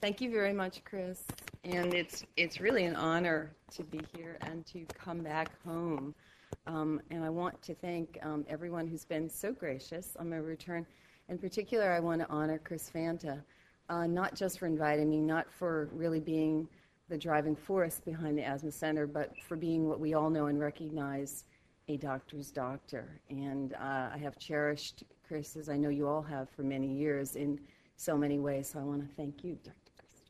Thank you very much, Chris. And it's really an honor to be here and to come back home. And I want to thank everyone who's been so gracious on my return. In particular, I want to honor Chris Fanta, not just for inviting me, not for really being the driving force behind the Asthma Center, but for being what we all know and recognize, a doctor's doctor. And I have cherished Chris, as I know you all have for many years, in so many ways. So I want to thank you, Dr.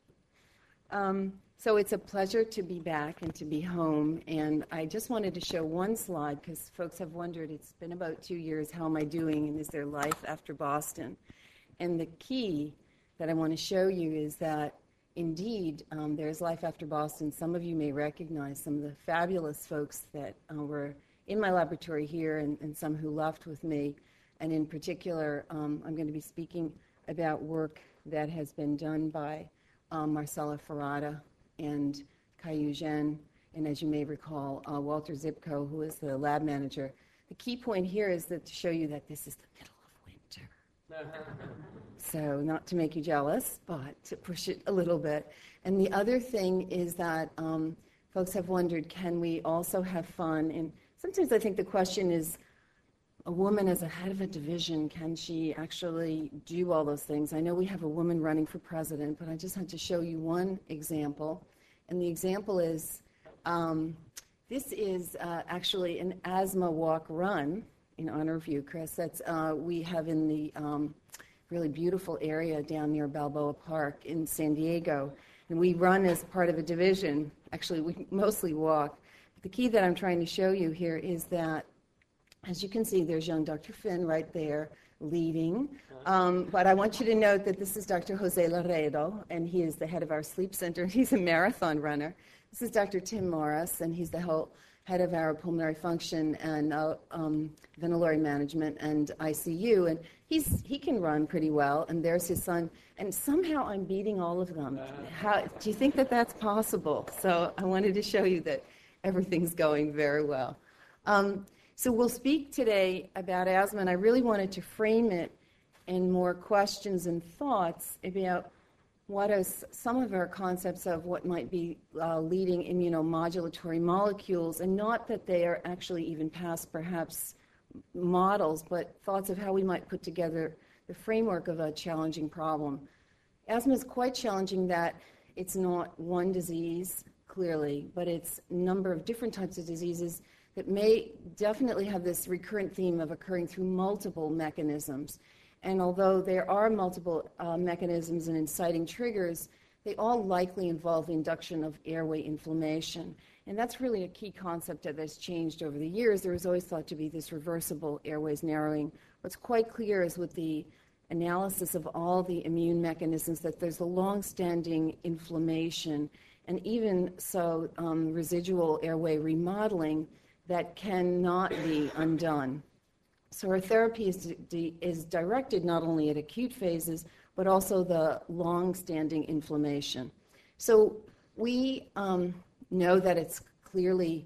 So it's a pleasure to be back and to be home, and I just wanted to show one slide because folks have wondered, it's been about 2 years, how am I doing, and is there life after Boston? And the key that I want to show you is that indeed there's life after Boston. Some of you may recognize some of the fabulous folks that were in my laboratory here and some who left with me, and in particular I'm going to be speaking about work that has been done by Marcella Ferrata and Kai-Yu Zhen, and as you may recall, Walter Zipko, who is the lab manager. The key point here is that to show you that this is the middle of winter. So not to make you jealous, but to push it a little bit. And the other thing is that folks have wondered, can we also have fun? And sometimes I think the question is, a woman as a head of a division, can she actually do all those things? I know we have a woman running for president, but I just had to show you one example. And the example is, this is actually an asthma walk run in honor of you, Chris. That's we have in the really beautiful area down near Balboa Park in San Diego. And we run as part of a division. Actually, we mostly walk. But the key that I'm trying to show you here is that, as you can see, there's young Dr. Finn right there leading. But I want you to note that this is Dr. Jose Laredo, and he is the head of our sleep center. He's a marathon runner. This is Dr. Tim Morris, and he's the head of our pulmonary function and ventilatory management and ICU. And he can run pretty well, and there's his son. And somehow I'm beating all of them. How do you think that that's possible? So I wanted to show you that everything's going very well. So we'll speak today about asthma, and I really wanted to frame it in more questions and thoughts about what is some of our concepts of what might be leading immunomodulatory molecules, and not that they are actually even past perhaps models, but thoughts of how we might put together the framework of a challenging problem. Asthma is quite challenging that it's not one disease, clearly, but it's a number of different types of diseases that may definitely have this recurrent theme of occurring through multiple mechanisms. And although there are multiple mechanisms and inciting triggers, they all likely involve the induction of airway inflammation. And that's really a key concept that has changed over the years. There was always thought to be this reversible airways narrowing. What's quite clear is with the analysis of all the immune mechanisms that there's a long-standing inflammation, and even so residual airway remodeling that cannot be undone. So our therapy is directed not only at acute phases, but also the long-standing inflammation. So we know that it's clearly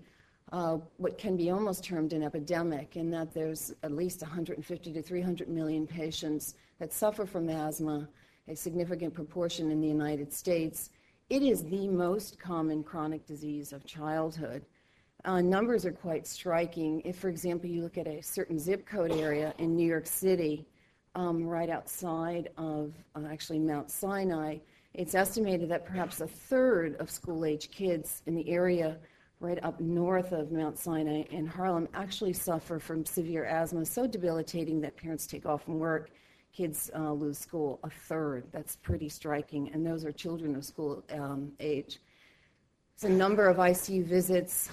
what can be almost termed an epidemic, in that there's at least 150 to 300 million patients that suffer from asthma, a significant proportion in the United States. It is the most common chronic disease of childhood. Numbers are quite striking. If, for example, you look at a certain zip code area in New York City, right outside of actually Mount Sinai, it's estimated that perhaps a third of school-age kids in the area right up north of Mount Sinai in Harlem actually suffer from severe asthma, so debilitating that parents take off from work, kids lose school. A third. That's pretty striking, and those are children of school age. It's a number of ICU visits,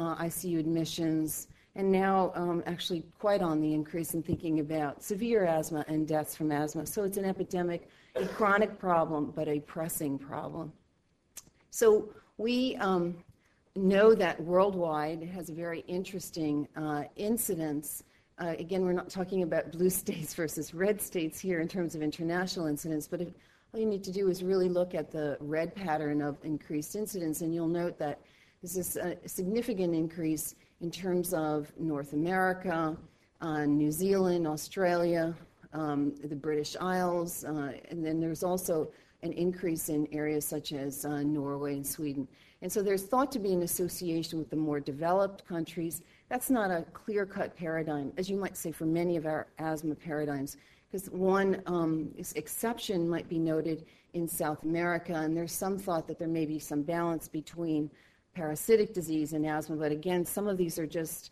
ICU admissions, and now actually quite on the increase in thinking about severe asthma and deaths from asthma. So it's an epidemic, a chronic problem, but a pressing problem. So we know that worldwide it has a very interesting incidence. Again, we're not talking about blue states versus red states here in terms of international incidence, but all you need to do is really look at the red pattern of increased incidence, and you'll note that this is a significant increase in terms of North America, New Zealand, Australia, the British Isles, and then there's also an increase in areas such as Norway and Sweden. And so there's thought to be an association with the more developed countries. That's not a clear-cut paradigm, as you might say, for many of our asthma paradigms, because one exception might be noted in South America, and there's some thought that there may be some balance between parasitic disease and asthma, but again, some of these are just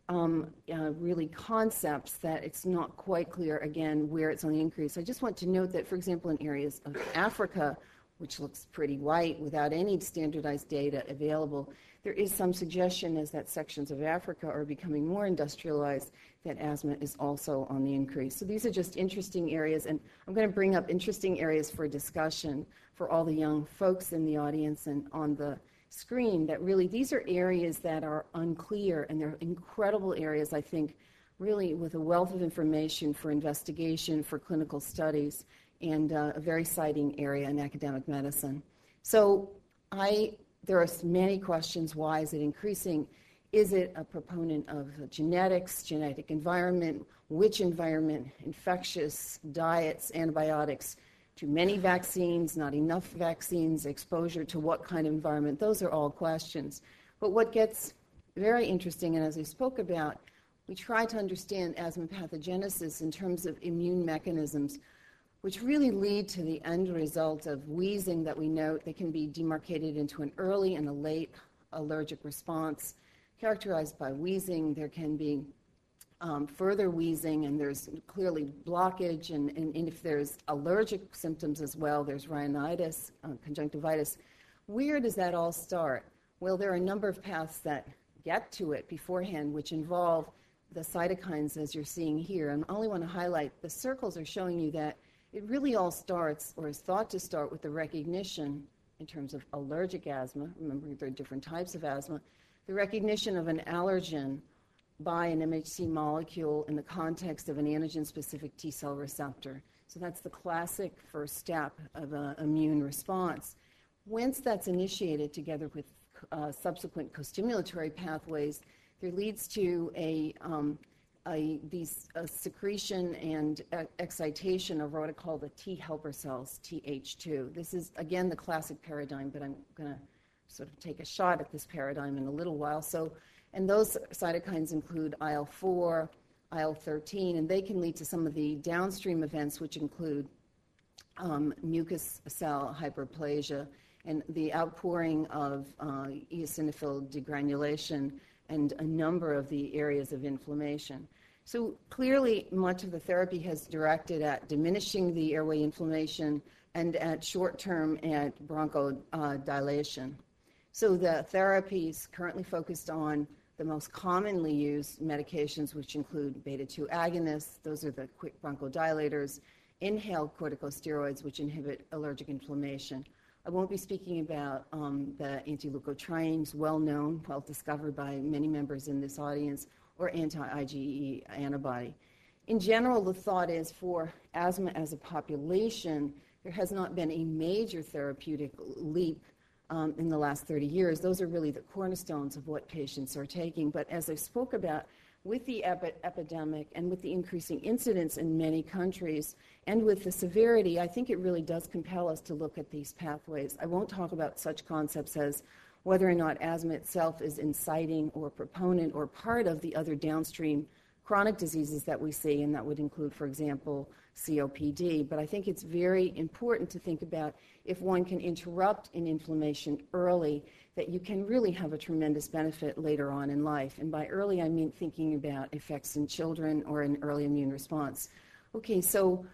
really concepts that it's not quite clear, again, where it's on the increase. I just want to note that, for example, in areas of Africa, which looks pretty white without any standardized data available, there is some suggestion as that sections of Africa are becoming more industrialized that asthma is also on the increase. So these are just interesting areas, and I'm going to bring up interesting areas for discussion for all the young folks in the audience and on the screen, that really these are areas that are unclear, and they're incredible areas, I think, really with a wealth of information for investigation, for clinical studies, and a very exciting area in academic medicine. So there are many questions. Why is it increasing? Is it a proponent of genetics, genetic environment, which environment, infectious, diets, antibiotics, too many vaccines, not enough vaccines, exposure to what kind of environment? Those are all questions. But what gets very interesting, and as I spoke about, we try to understand asthma pathogenesis in terms of immune mechanisms, which really lead to the end result of wheezing that we note. They can be demarcated into an early and a late allergic response. Characterized by wheezing, there can be further wheezing, and there's clearly blockage, and if there's allergic symptoms as well, there's rhinitis, conjunctivitis. Where does that all start? Well, there are a number of paths that get to it beforehand, which involve the cytokines, as you're seeing here. And I only want to highlight, the circles are showing you that it really all starts, or is thought to start, with the recognition in terms of allergic asthma. Remember, there are different types of asthma. The recognition of an allergen by an MHC molecule in the context of an antigen-specific T-cell receptor. So that's the classic first step of an immune response. Once that's initiated together with subsequent costimulatory pathways, there leads to a secretion and excitation of what I call the T helper cells, Th2. This is, again, the classic paradigm, but I'm going to sort of take a shot at this paradigm in a little while. And those cytokines include IL-4, IL-13, and they can lead to some of the downstream events, which include mucus cell hyperplasia and the outpouring of eosinophil degranulation and a number of the areas of inflammation. So clearly, much of the therapy has directed at diminishing the airway inflammation and at short-term at bronchodilation. So the therapies currently focused on the most commonly used medications, which include beta-2 agonists, those are the quick bronchodilators, inhaled corticosteroids, which inhibit allergic inflammation. I won't be speaking about the anti-leukotrienes, well-known, well-discovered by many members in this audience, or anti-IgE antibody. In general, the thought is for asthma as a population, there has not been a major therapeutic leap in the last 30 years. Those are really the cornerstones of what patients are taking. But as I spoke about, with the epidemic and with the increasing incidence in many countries and with the severity, I think it really does compel us to look at these pathways. I won't talk about such concepts as whether or not asthma itself is inciting or proponent or part of the other downstream chronic diseases that we see, and that would include, for example, COPD. But I think it's very important to think about if one can interrupt an inflammation early, that you can really have a tremendous benefit later on in life. And by early, I mean thinking about effects in children or an early immune response. Okay, so,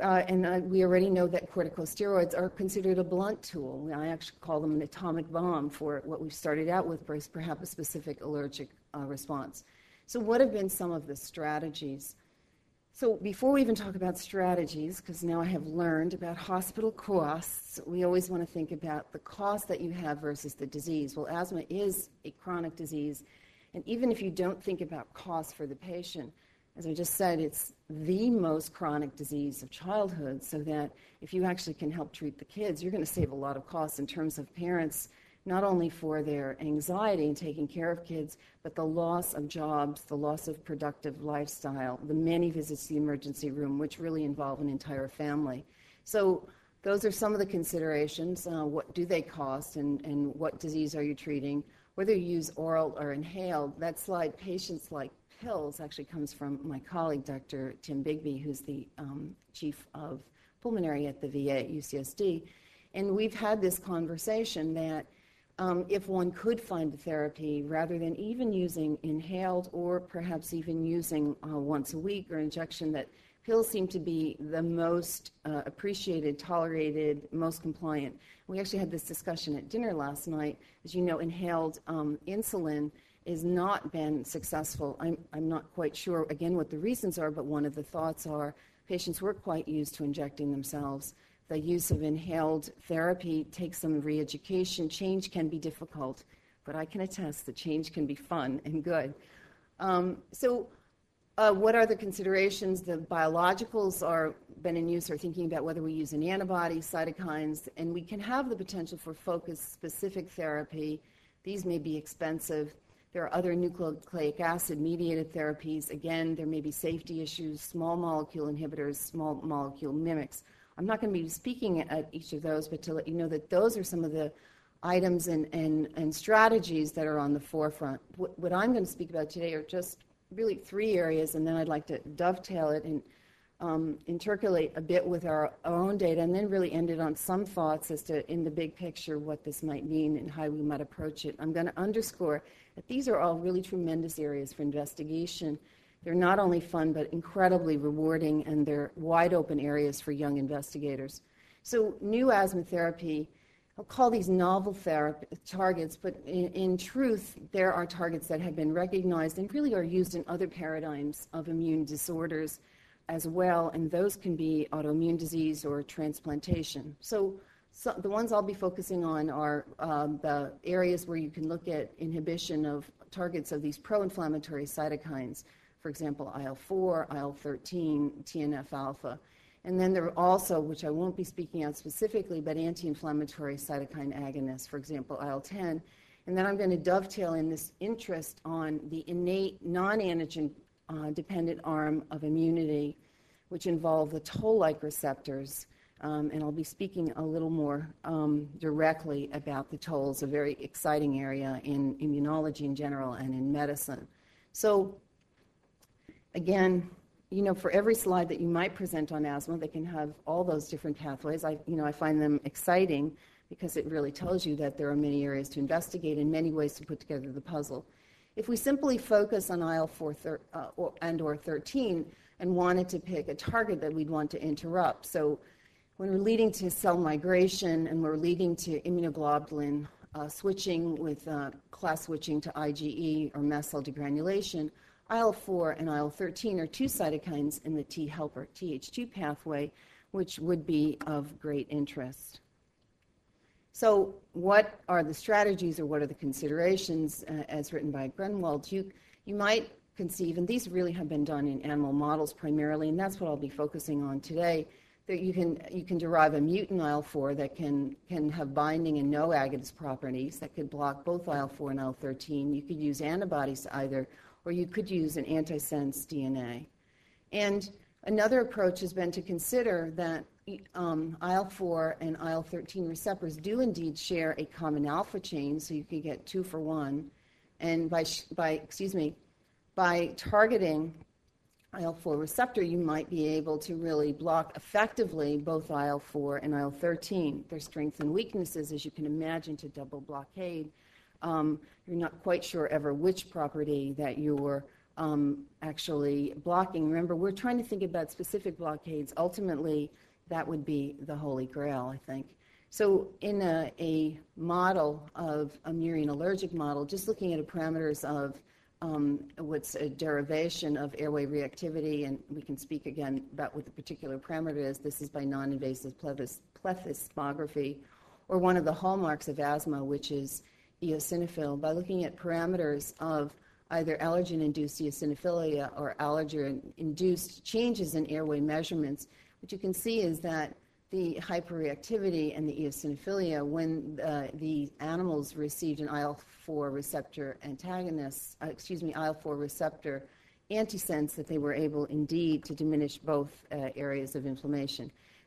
we already know that corticosteroids are considered a blunt tool. I actually call them an atomic bomb for what we started out with, perhaps a specific allergic response. So what have been some of the strategies? So before we even talk about strategies, because now I have learned about hospital costs, we always want to think about the cost that you have versus the disease. Well, asthma is a chronic disease, and even if you don't think about cost for the patient, as I just said, it's the most chronic disease of childhood, so that if you actually can help treat the kids, you're going to save a lot of costs in terms of parents, not only for their anxiety in taking care of kids, but the loss of jobs, the loss of productive lifestyle, the many visits to the emergency room, which really involve an entire family. So those are some of the considerations. What do they cost, and what disease are you treating? Whether you use oral or inhaled, that slide, patients like pills, actually comes from my colleague, Dr. Tim Bigby, who's the chief of pulmonary at the VA at UCSD. And we've had this conversation that if one could find a therapy, rather than even using inhaled or perhaps even using once a week or injection, that pills seem to be the most appreciated, tolerated, most compliant. We actually had this discussion at dinner last night. As you know, inhaled insulin has not been successful. I'm not quite sure, again, what the reasons are, but one of the thoughts are patients were quite used to injecting themselves. The use of inhaled therapy takes some re-education. Change can be difficult, but I can attest that change can be fun and good. What are the considerations? The biologicals are been in use, or thinking about whether we use an antibody, cytokines, and we can have the potential for focused specific therapy. These may be expensive. There are other nucleic acid-mediated therapies. Again, there may be safety issues, small molecule inhibitors, small molecule mimics. I'm not going to be speaking at each of those, but to let you know that those are some of the items and strategies that are on the forefront. What I'm going to speak about today are just really three areas, and then I'd like to dovetail it and intercalate a bit with our own data, and then really end it on some thoughts as to, in the big picture, what this might mean and how we might approach it. I'm going to underscore that these are all really tremendous areas for investigation. They're not only fun, but incredibly rewarding, and they're wide open areas for young investigators. So new asthma therapy, I'll call these novel targets, but in truth, there are targets that have been recognized and really are used in other paradigms of immune disorders as well, and those can be autoimmune disease or transplantation. So the ones I'll be focusing on are the areas where you can look at inhibition of targets of these pro-inflammatory cytokines, for example, IL-4, IL-13, TNF-alpha. And then there are also, which I won't be speaking out specifically, but anti-inflammatory cytokine agonists, for example, IL-10. And then I'm going to dovetail in this interest on the innate non-antigen dependent arm of immunity, which involve the toll-like receptors. And I'll be speaking a little more directly about the tolls, a very exciting area in immunology in general and in medicine. So again, for every slide that you might present on asthma, they can have all those different pathways. I find them exciting because it really tells you that there are many areas to investigate and many ways to put together the puzzle. If we simply focus on IL-4 or 13 and wanted to pick a target that we'd want to interrupt, so when we're leading to cell migration and we're leading to immunoglobulin switching with class switching to IgE or mast cell degranulation, IL-4 and IL-13 are two cytokines in the T helper Th2 pathway, which would be of great interest. So what are the strategies, or what are the considerations as written by Grunwald? You might conceive, and these really have been done in animal models primarily, and that's what I'll be focusing on today, that you can derive a mutant IL-4 that can have binding and no agonist properties that could block both IL-4 and IL-13. You could use antibodies to either, or you could use an antisense DNA. And another approach has been to consider that IL-4 and IL-13 receptors do indeed share a common alpha chain, so you can get 2 for 1. And by targeting IL-4 receptor, you might be able to really block effectively both IL-4 and IL-13. Their strengths and weaknesses, as you can imagine, to double blockade. You're not quite sure ever which property that you're actually blocking. Remember, we're trying to think about specific blockades. Ultimately, that would be the holy grail, I think. So in a model of a murine allergic model, just looking at the parameters of what's a derivation of airway reactivity, and we can speak again about what the particular parameter is. This is by non-invasive plethysmography, or one of the hallmarks of asthma, which is eosinophil. By looking at parameters of either allergen-induced eosinophilia or allergen-induced changes in airway measurements, what you can see is that the hyperreactivity and the eosinophilia, when the animals received an IL-4 receptor IL-4 receptor antisense, that they were able indeed to diminish both areas of inflammation.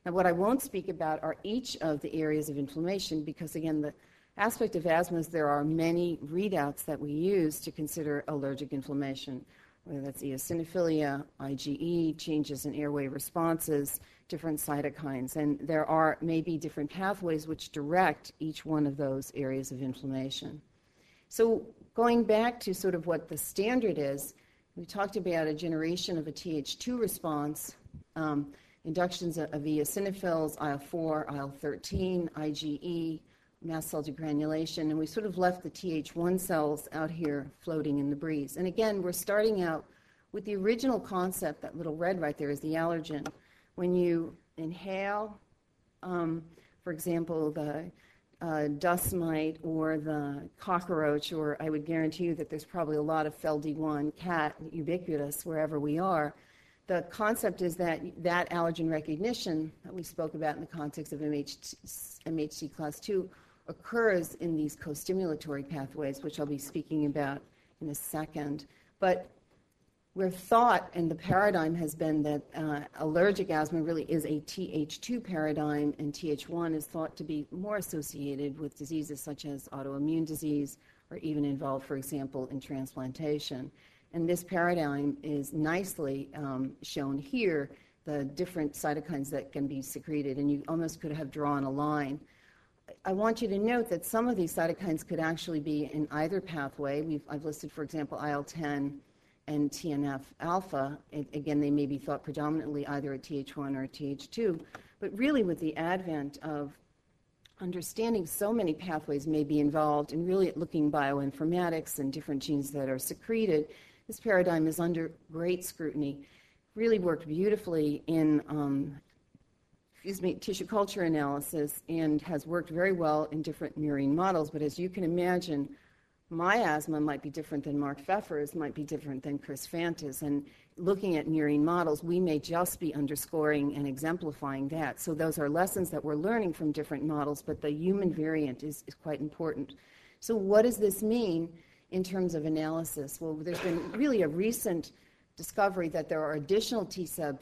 Now, what I won't speak about are each of the areas of inflammation because, again, the aspect of asthma is there are many readouts that we use to consider allergic inflammation, whether that's eosinophilia, IgE, changes in airway responses, different cytokines. And there are maybe different pathways which direct each one of those areas of inflammation. So going back to sort of what the standard is, we talked about a generation of a Th2 response, inductions of eosinophils, IL-4, IL-13, IgE, mast cell degranulation, and we sort of left the Th1 cells out here floating in the breeze. And again, we're starting out with the original concept, that little red right there is the allergen. When you inhale, for example, the dust mite or the cockroach, or I would guarantee you that there's probably a lot of FeLD1 cat ubiquitous wherever we are. The concept is that that allergen recognition that we spoke about in the context of MHC class 2 occurs in these co-stimulatory pathways, which I'll be speaking about in a second. But we're thought, and the paradigm has been that allergic asthma really is a Th2 paradigm, and Th1 is thought to be more associated with diseases such as autoimmune disease or even involved, for example, in transplantation. And this paradigm is nicely shown here, the different cytokines that can be secreted, and you almost could have drawn a line. I want you to note that some of these cytokines could actually be in either pathway. I've listed, for example, IL-10 and TNF-alpha. Again, they may be thought predominantly either a Th1 or a Th2, but really with the advent of understanding so many pathways may be involved and really looking bioinformatics and different genes that are secreted, this paradigm is under great scrutiny. Really worked beautifully in tissue culture analysis and has worked very well in different murine models. But as you can imagine, my asthma might be different than Mark Pfeffer's, might be different than Chris Fanta's. And looking at murine models, we may just be underscoring and exemplifying that. So those are lessons that we're learning from different models, but the human variant is quite important. So what does this mean in terms of analysis? Well, there's been really a recent discovery that there are additional T cell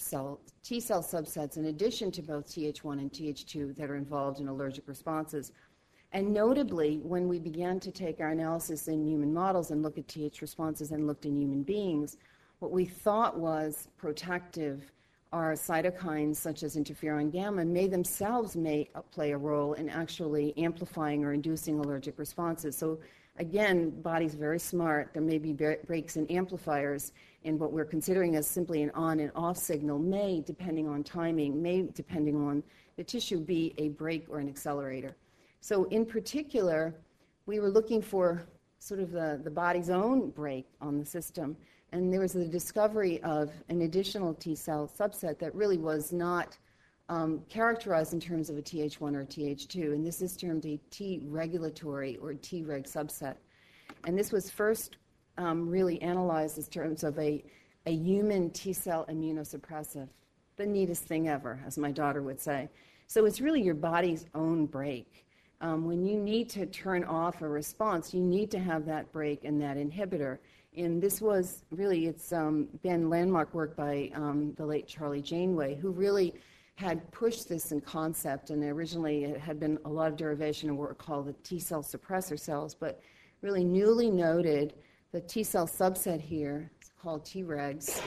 subsets in addition to both Th1 and Th2 that are involved in allergic responses. And notably, when we began to take our analysis in human models and look at Th responses and looked in human beings, what we thought was protective are cytokines such as interferon gamma may themselves play a role in actually amplifying or inducing allergic responses. So again, body's very smart. There may be breaks in amplifiers, and what we're considering as simply an on and off signal may, depending on timing, may, depending on the tissue, be a brake or an accelerator. So in particular, we were looking for sort of the body's own brake on the system, and there was the discovery of an additional T cell subset that really was not characterized in terms of a Th1 or Th2, and this is termed a T regulatory or Treg subset. And this was first really analyzed in terms of a human T cell immunosuppressive, the neatest thing ever, as my daughter would say. So it's really your body's own brake. When you need to turn off a response, you need to have that brake and that inhibitor. And this was really, it's been landmark work by the late Charlie Janeway, who really had pushed this in concept, and originally it had been a lot of derivation of what were called the T cell suppressor cells, but really newly noted the T cell subset here, it's called Tregs.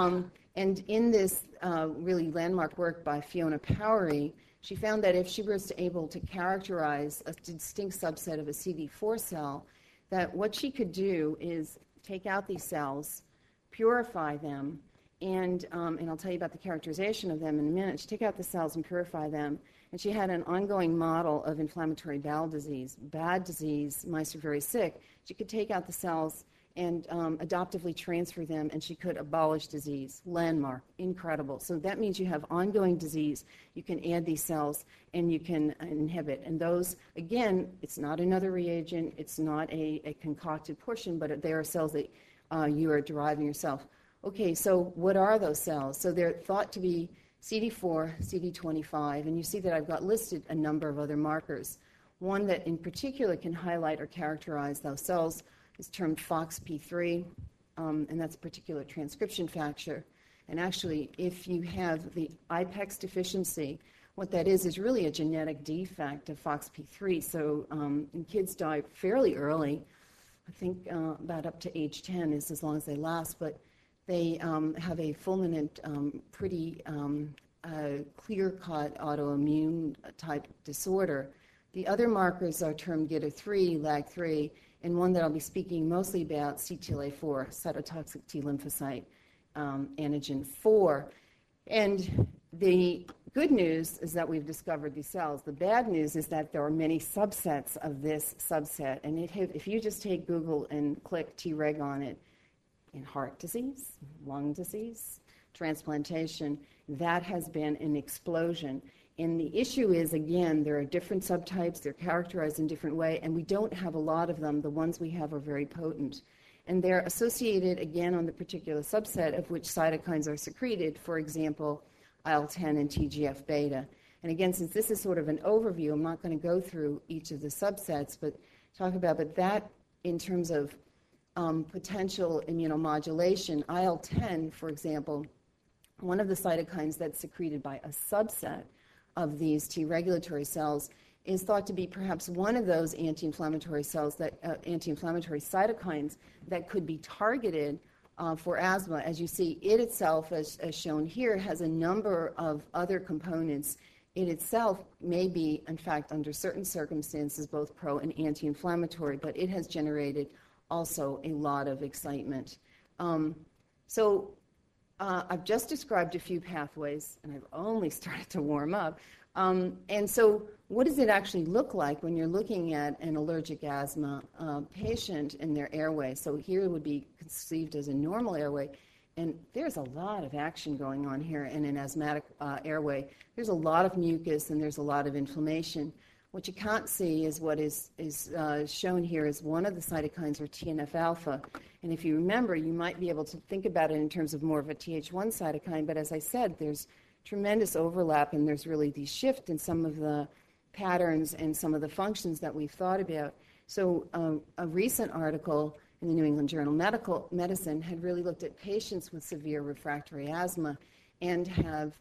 And in this really landmark work by Fiona Powery, she found that if she was able to characterize a distinct subset of a CD4 cell, that what she could do is take out these cells, purify them, and I'll tell you about the characterization of them in a minute. She took out the cells and purify them, and she had an ongoing model of inflammatory bowel disease, bad disease, mice are very sick. She could take out the cells and adoptively transfer them, and she could abolish disease. Landmark, incredible. So that means you have ongoing disease, you can add these cells, and you can inhibit. And those, again, it's not another reagent, it's not a concocted portion, but they are cells that you are deriving yourself. Okay, so what are those cells? So they're thought to be CD4, CD25, and you see that I've got listed a number of other markers. One that in particular can highlight or characterize those cells is termed FOXP3, and that's a particular transcription factor. And actually, if you have the IPEX deficiency, what that is really a genetic defect of FOXP3. So and kids die fairly early. I think about up to age 10 is as long as they last, but they have a fulminant, pretty clear-cut autoimmune type disorder. The other markers are termed GITR3, LAG3, and one that I'll be speaking mostly about, CTLA4, cytotoxic T lymphocyte antigen 4. And the good news is that we've discovered these cells. The bad news is that there are many subsets of this subset. And if you just take Google and click Treg on it, in heart disease, lung disease, transplantation, that has been an explosion. And the issue is, again, there are different subtypes, they're characterized in different way, and we don't have a lot of them. The ones we have are very potent. And they're associated, again, on the particular subset of which cytokines are secreted, for example, IL-10 and TGF-beta. And again, since this is sort of an overview, I'm not going to go through each of the subsets, but that in terms of potential immunomodulation, IL-10, for example, one of the cytokines that's secreted by a subset of these T regulatory cells is thought to be perhaps one of those anti-inflammatory cells anti-inflammatory cytokines that could be targeted for asthma. As you see, it itself, as shown here, has a number of other components. It itself may be, in fact, under certain circumstances, both pro and anti-inflammatory, but it has generated also a lot of excitement. I've just described a few pathways, and I've only started to warm up. And so what does it actually look like when you're looking at an allergic asthma patient in their airway? So here it would be conceived as a normal airway, and there's a lot of action going on here in an asthmatic airway. There's a lot of mucus, and there's a lot of inflammation. What you can't see is what is shown here is one of the cytokines, or TNF-alpha. And if you remember, you might be able to think about it in terms of more of a Th1 cytokine, but as I said, there's tremendous overlap, and there's really the shift in some of the patterns and some of the functions that we've thought about. So a recent article in the New England Journal of Medicine had really looked at patients with severe refractory asthma and have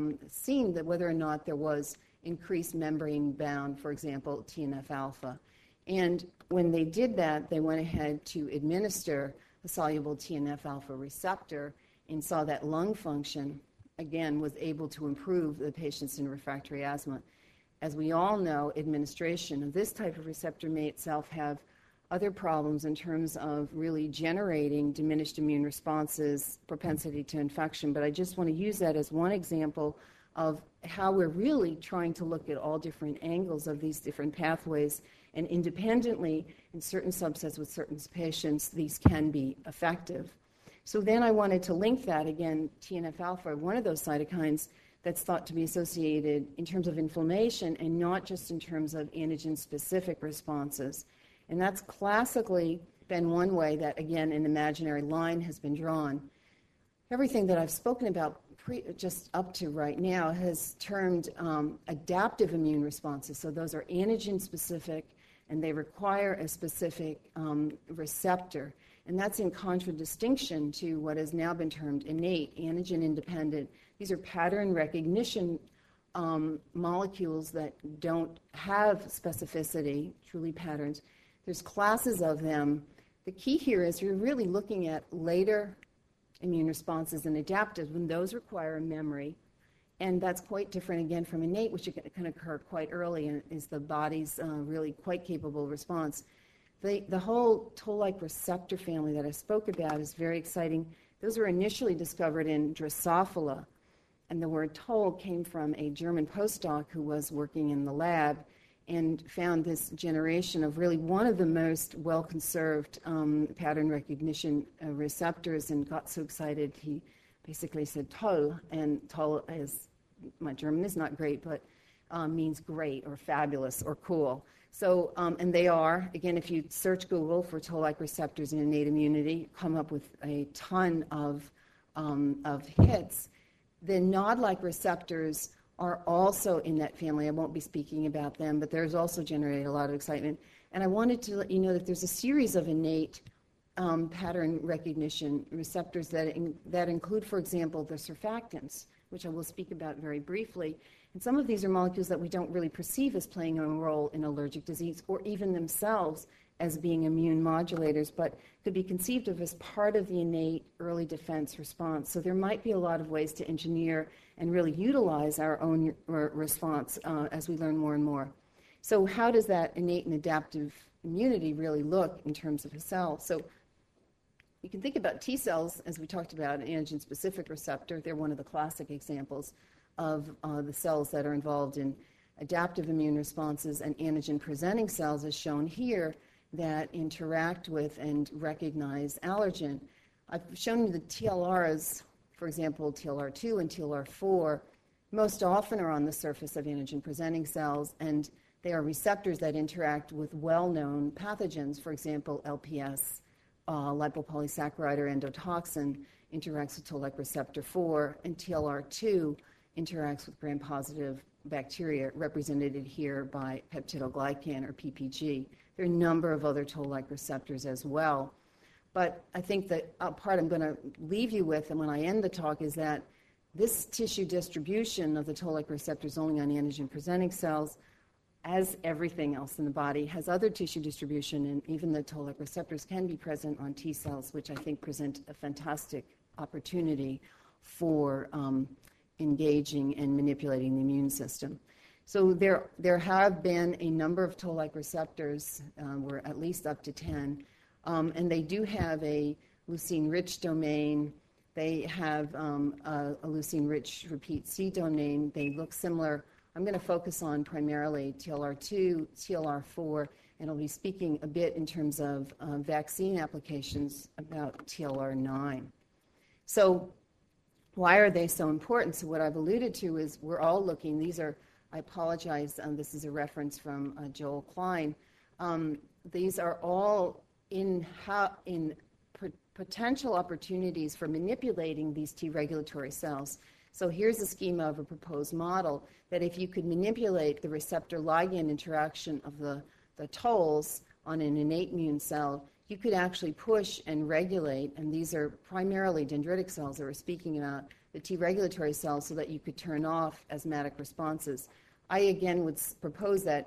seen that whether or not there was increased membrane-bound, for example, TNF-alpha. And when they did that, they went ahead to administer a soluble TNF-alpha receptor and saw that lung function, again, was able to improve the patients in refractory asthma. As we all know, administration of this type of receptor may itself have other problems in terms of really generating diminished immune responses, propensity to infection, but I just want to use that as one example of how we're really trying to look at all different angles of these different pathways, and independently, in certain subsets with certain patients, these can be effective. So then I wanted to link that, again, TNF-alpha, one of those cytokines that's thought to be associated in terms of inflammation and not just in terms of antigen-specific responses. And that's classically been one way that, again, an imaginary line has been drawn. Everything that I've spoken about just up to right now has termed adaptive immune responses. So those are antigen-specific, and they require a specific receptor. And that's in contradistinction to what has now been termed innate, antigen-independent. These are pattern recognition molecules that don't have specificity, truly patterns. There's classes of them. The key here is you're really looking at later immune responses and adaptive when those require a memory. And that's quite different, again, from innate, which can occur quite early and is the body's really quite capable response. The whole toll-like receptor family that I spoke about is very exciting. Those were initially discovered in Drosophila, and the word toll came from a German postdoc who was working in the lab and found this generation of really one of the most well-conserved pattern recognition receptors, and got so excited he basically said toll, and toll is, my German is not great, but means great or fabulous or cool. So, and they are, again, if you search Google for toll-like receptors in innate immunity, come up with a ton of hits. The nod-like receptors are also in that family. I won't be speaking about them, but there's also generated a lot of excitement. And I wanted to let you know that there's a series of innate pattern recognition receptors that include, for example, the surfactants, which I will speak about very briefly. And some of these are molecules that we don't really perceive as playing a role in allergic disease or even themselves as being immune modulators, but could be conceived of as part of the innate early defense response. So there might be a lot of ways to engineer and really utilize our own response as we learn more and more. So how does that innate and adaptive immunity really look in terms of a cell? So you can think about T cells, as we talked about, an antigen-specific receptor. They're one of the classic examples of the cells that are involved in adaptive immune responses, and antigen-presenting cells, as shown here, that interact with and recognize allergen. I've shown you the TLRs, for example, TLR2 and TLR4, most often are on the surface of antigen-presenting cells, and they are receptors that interact with well-known pathogens. For example, LPS, lipopolysaccharide or endotoxin, interacts with toll-like receptor 4, and TLR2 interacts with gram-positive bacteria, represented here by peptidoglycan or PPG. There are a number of other toll-like receptors as well. But I think that part I'm going to leave you with, and when I end the talk, is that this tissue distribution of the toll-like receptors only on antigen-presenting cells, as everything else in the body, has other tissue distribution, and even the toll-like receptors can be present on T cells, which I think present a fantastic opportunity for engaging and manipulating the immune system. So there have been a number of toll-like receptors, we're at least up to 10, and they do have a leucine-rich domain. They have a leucine-rich repeat C domain. They look similar. I'm going to focus on primarily TLR2, TLR4, and I'll be speaking a bit in terms of vaccine applications about TLR9. So why are they so important? So what I've alluded to is we're all looking. These are, I apologize, this is a reference from Joel Klein. These are all in potential opportunities for manipulating these T regulatory cells. So here's a schema of a proposed model that if you could manipulate the receptor-ligand interaction of the tolls on an innate immune cell, you could actually push and regulate, and these are primarily dendritic cells that we're speaking about, the T regulatory cells, so that you could turn off asthmatic responses. I again would propose that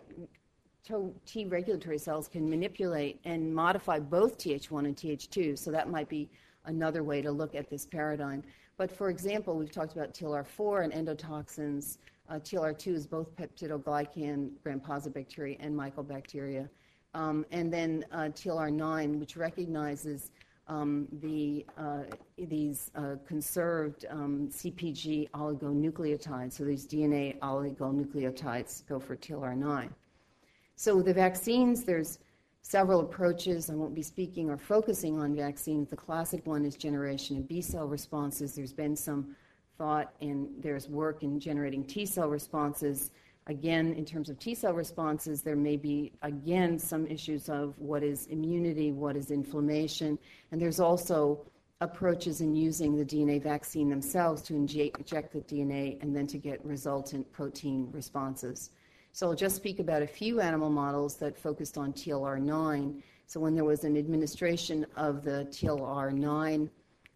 T regulatory cells can manipulate and modify both Th1 and Th2, so that might be another way to look at this paradigm. But for example, we've talked about TLR4 and endotoxins. TLR2 is both peptidoglycan, gram-positive bacteria, and mycobacteria. And then TLR9, which recognizes these conserved CpG oligonucleotides. So these DNA oligonucleotides go for TLR9. So the vaccines, there's several approaches. I won't be speaking or focusing on vaccines. The classic one is generation of B-cell responses. There's been some thought and there's work in generating T-cell responses. Again, in terms of T-cell responses, there may be, again, some issues of what is immunity, what is inflammation, and there's also approaches in using the DNA vaccine themselves to inject the DNA and then to get resultant protein responses. So I'll just speak about a few animal models that focused on TLR9. So when there was an administration of the TLR9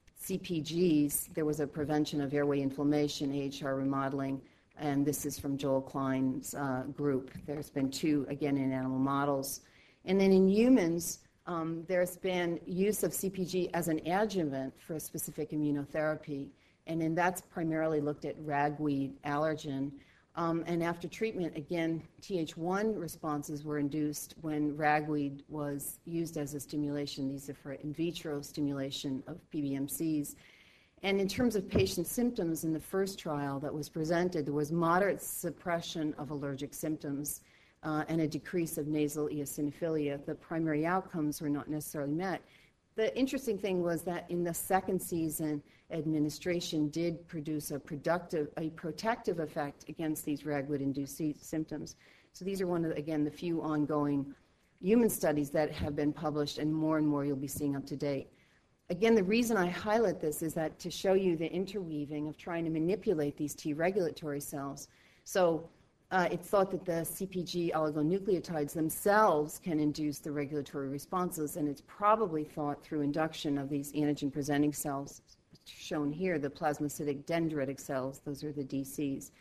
CpGs, there was a prevention of airway inflammation, AHR remodeling, and this is from Joel Klein's group. There's been 2, again, in animal models. And then in humans, there's been use of CpG as an adjuvant for a specific immunotherapy, and then that's primarily looked at ragweed allergen. And after treatment, again, Th1 responses were induced when ragweed was used as a stimulation. These are for in vitro stimulation of PBMCs. And in terms of patient symptoms in the first trial that was presented, there was moderate suppression of allergic symptoms and a decrease of nasal eosinophilia. The primary outcomes were not necessarily met. The interesting thing was that in the second season, administration did produce a protective effect against these ragweed-induced symptoms. So these are one of, again, the few ongoing human studies that have been published, and more you'll be seeing up to date. Again, the reason I highlight this is that to show you the interweaving of trying to manipulate these T regulatory cells. So it's thought that the CpG oligonucleotides themselves can induce the regulatory responses, and it's probably thought through induction of these antigen-presenting cells, shown here, the plasmacytic dendritic cells, those are the DCs.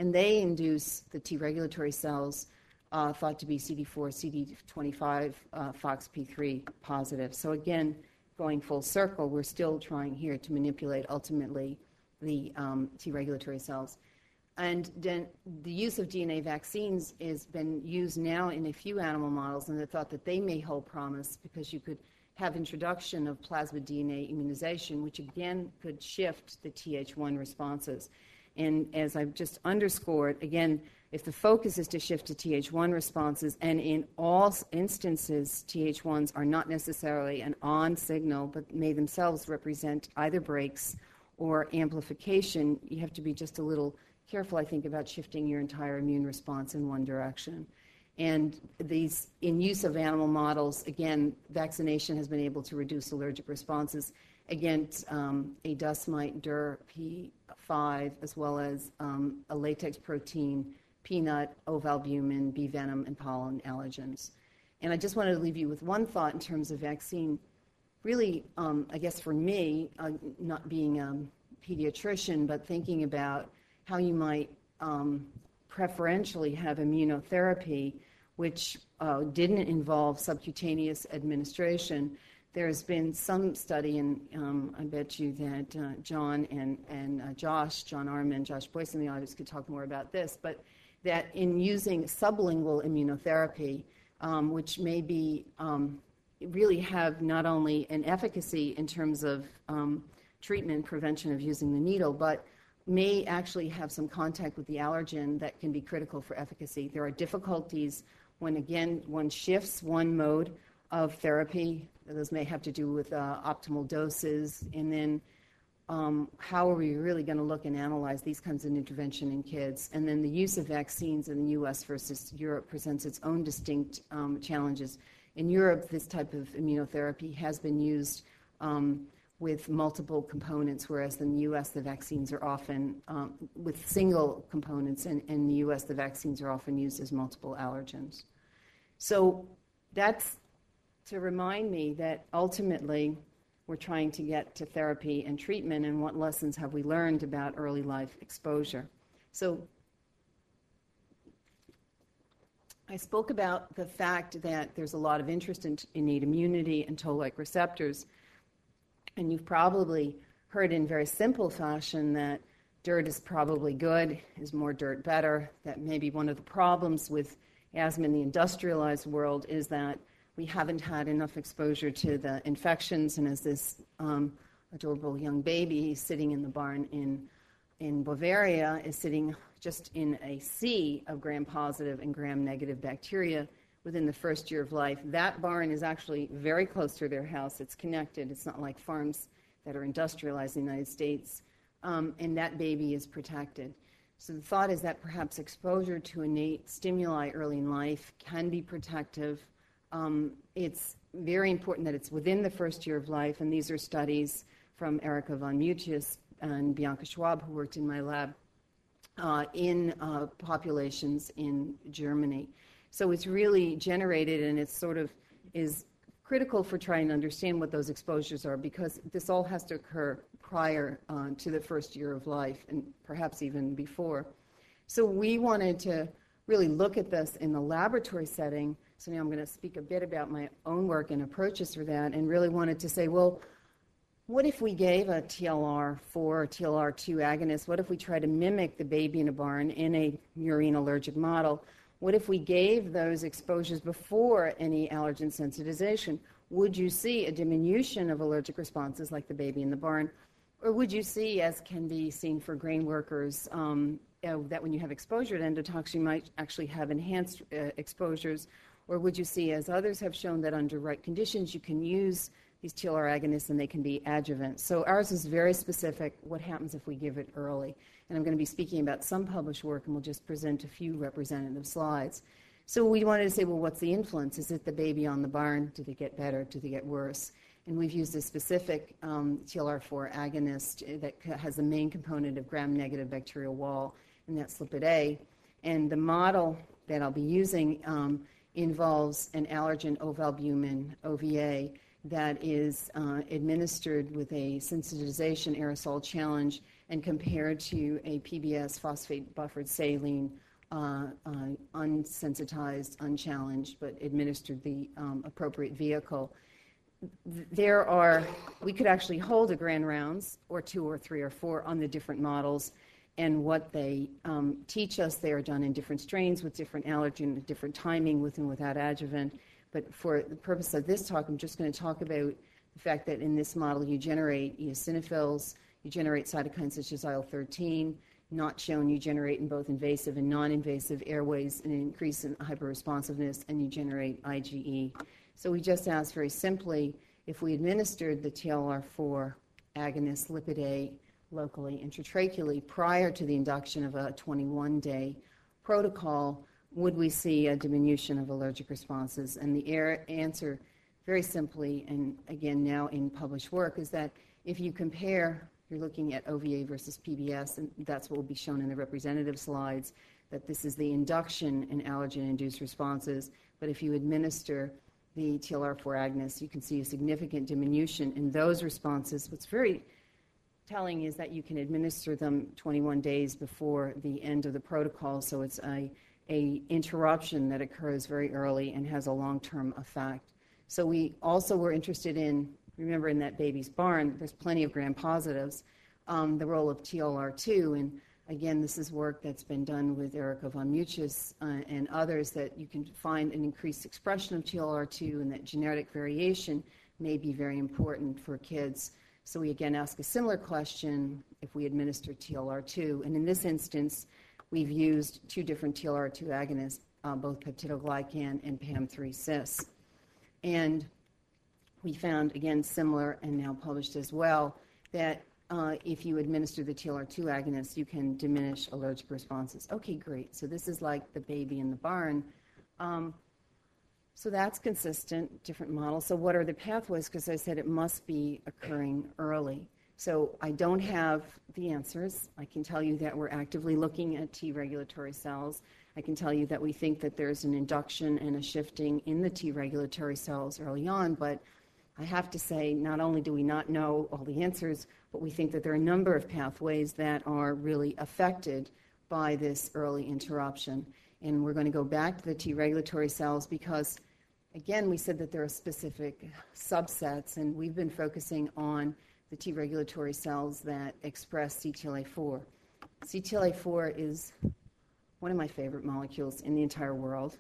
and they induce the T regulatory cells thought to be CD4, CD25, FOXP3 positive. So again, going full circle, we're still trying here to manipulate ultimately the T regulatory cells. And then the use of DNA vaccines has been used now in a few animal models, and they thought that they may hold promise because you could have introduction of plasmid DNA immunization, which again could shift the Th1 responses. And as I've just underscored, again, if the focus is to shift to Th1 responses, and in all instances, Th1s are not necessarily an on signal, but may themselves represent either breaks or amplification, you have to be just a little careful, I think, about shifting your entire immune response in one direction. And these, in use of animal models, again, vaccination has been able to reduce allergic responses against a dust mite, DIR-P5, as well as a latex protein, peanut, ovalbumin, bee venom, and pollen allergens. And I just wanted to leave you with one thought in terms of vaccine. Really, I guess for me, not being a pediatrician, but thinking about how you might preferentially have immunotherapy, which didn't involve subcutaneous administration. There's been some study, and I bet you that John and John Arman, Josh Boyce in the audience could talk more about this, but that in using sublingual immunotherapy, which may be really have not only an efficacy in terms of treatment and prevention of using the needle, but may actually have some contact with the allergen that can be critical for efficacy. There are difficulties when, again, one shifts one mode of therapy. Those may have to do with optimal doses, and then how are we really going to look and analyze these kinds of intervention in kids? And then the use of vaccines in the U.S. versus Europe presents its own distinct challenges. In Europe, this type of immunotherapy has been used with multiple components, whereas in the U.S. the vaccines are often with single components, and in the U.S. the vaccines are often used as multiple allergens. So that's to remind me that ultimately we're trying to get to therapy and treatment, and what lessons have we learned about early life exposure. So I spoke about the fact that there's a lot of interest in innate immunity and toll-like receptors, and you've probably heard in very simple fashion that dirt is probably good, is more dirt better, that maybe one of the problems with asthma in the industrialized world is that we haven't had enough exposure to the infections, and as this adorable young baby sitting in the barn in Bavaria is sitting just in a sea of gram-positive and gram-negative bacteria within the first year of life. That barn is actually very close to their house. It's connected. It's not like farms that are industrialized in the United States, and that baby is protected. So the thought is that perhaps exposure to innate stimuli early in life can be protective. It's very important that it's within the first year of life, and these are studies from Erika von Mutius and Bianca Schwab, who worked in my lab, in populations in Germany. So it's really generated, and it sort of is critical for trying to understand what those exposures are, because this all has to occur prior to the first year of life, and perhaps even before. So we wanted to really look at this in the laboratory setting. So now I'm going to speak a bit about my own work and approaches for that, and really wanted to say, well, what if we gave a TLR4 or TLR2 agonist? What if we tried to mimic the baby in a barn in a murine allergic model? What if we gave those exposures before any allergen sensitization? Would you see a diminution of allergic responses like the baby in the barn? Or would you see, as can be seen for grain workers, that when you have exposure to endotoxin, you might actually have enhanced exposures? Or would you see, as others have shown, that under right conditions you can use these TLR agonists and they can be adjuvant? So ours is very specific, what happens if we give it early. And I'm going to be speaking about some published work, and we'll just present a few representative slides. So we wanted to say, well, what's the influence? Is it the baby on the barn? Do they get better? Do they get worse? And we've used a specific TLR4 agonist that has the main component of gram-negative bacterial wall, and that's lipid A. And the model that I'll be using involves an allergen ovalbumin, OVA, that is administered with a sensitization aerosol challenge and compared to a PBS phosphate buffered saline, unsensitized, unchallenged, but administered the appropriate vehicle. We could actually hold a grand rounds or 2 or 3 or 4 on the different models, and what they teach us, they are done in different strains with different allergen, different timing with and without adjuvant. But for the purpose of this talk, I'm just going to talk about the fact that in this model you generate eosinophils, you generate cytokines such as IL-13, not shown you generate in both invasive and non-invasive airways an increase in hyperresponsiveness, and you generate IgE. So we just asked very simply, if we administered the TLR4 agonist lipid A locally intratracheally prior to the induction of a 21-day protocol, would we see a diminution of allergic responses? And the answer, very simply, and again now in published work, is that if you compare, you're looking at OVA versus PBS, and that's what will be shown in the representative slides, that this is the induction in allergen-induced responses. But if you administer the TLR4 agonist, you can see a significant diminution in those responses. What's very telling is that you can administer them 21 days before the end of the protocol, so it's a interruption that occurs very early and has a long-term effect. So we also were interested in, remember in that baby's barn, there's plenty of gram-positives, the role of TLR2, and again, this is work that's been done with Erica von Muchis and others, that you can find an increased expression of TLR2, and that genetic variation may be very important for kids. So we again ask a similar question if we administer TLR2, and in this instance, we've used 2 different TLR2 agonists, both peptidoglycan and PAM3-CIS. And we found, again, similar and now published as well, that if you administer the TLR2 agonist, you can diminish allergic responses. Okay, great. So this is like the baby in the barn. So that's consistent, different models. So what are the pathways? Because I said it must be occurring early. So I don't have the answers. I can tell you that we're actively looking at T regulatory cells. I can tell you that we think that there's an induction and a shifting in the T regulatory cells early on, but I have to say, not only do we not know all the answers, but we think that there are a number of pathways that are really affected by this early interruption. And we're going to go back to the T regulatory cells because, again, we said that there are specific subsets, and we've been focusing on the T regulatory cells that express CTLA-4. CTLA-4 is one of my favorite molecules in the entire world.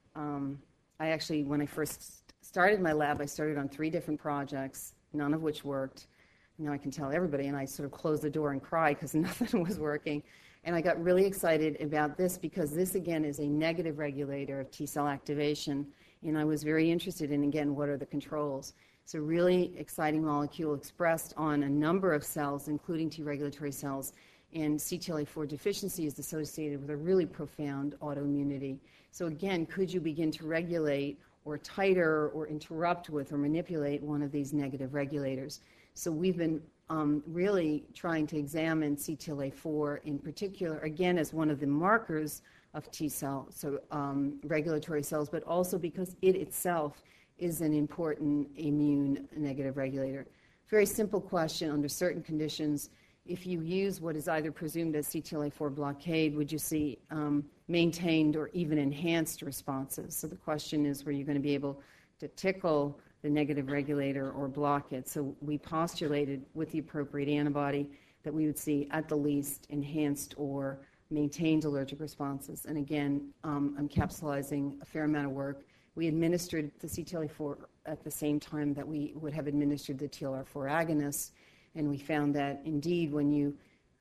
I actually, when I first started my lab, I started on 3 different projects, none of which worked. Now I can tell everybody, and I sort of closed the door and cried because nothing was working. And I got really excited about this because this, again, is a negative regulator of T-cell activation. And I was very interested in, again, what are the controls? It's a really exciting molecule expressed on a number of cells, including T regulatory cells. And CTLA-4 deficiency is associated with a really profound autoimmunity. So again, could you begin to regulate or titer or interrupt with or manipulate one of these negative regulators? So we've been really trying to examine CTLA-4 in particular, again, as one of the markers of T-cell, so regulatory cells, but also because it itself is an important immune negative regulator. Very simple question. Under certain conditions, if you use what is either presumed as CTLA-4 blockade, would you see maintained or even enhanced responses? So the question is, were you going to be able to tickle the negative regulator or block it? So we postulated with the appropriate antibody that we would see at the least enhanced or maintained allergic responses. And again, I'm capsulizing a fair amount of work. We administered the CTLA-4 at the same time that we would have administered the TLR4 agonists, and we found that indeed when you